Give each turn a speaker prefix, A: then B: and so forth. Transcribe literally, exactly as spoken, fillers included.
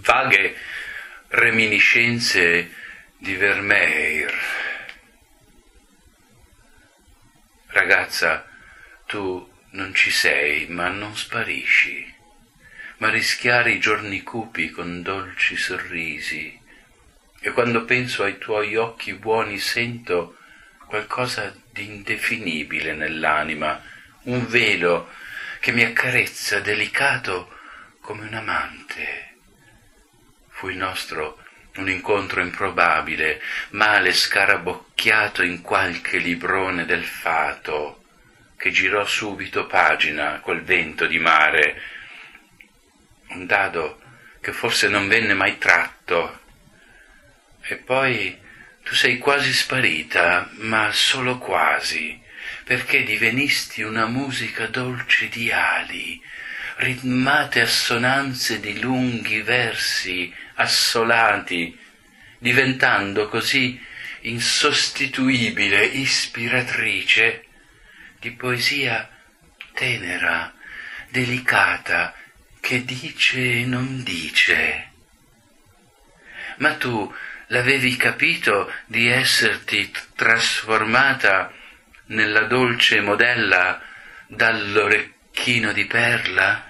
A: vaghe reminiscenze di Vermeer. Ragazza, tu non ci sei, ma non sparisci, ma rischiari i giorni cupi con dolci sorrisi, e quando penso ai tuoi occhi buoni sento qualcosa di indefinibile nell'anima, un velo che mi accarezza delicato come un amante. Fu il nostro un incontro improbabile, male scarabocchiato in qualche librone del fato, che girò subito pagina col vento di mare, un dado che forse non venne mai tratto. E poi tu sei quasi sparita, ma solo quasi, perché divenisti una musica dolce di ali, ritmate assonanze di lunghi versi assolati, diventando così insostituibile ispiratrice di poesia tenera, delicata, che dice e non dice. Ma tu l'avevi capito di esserti trasformata nella dolce modella dall'orecchino di perla?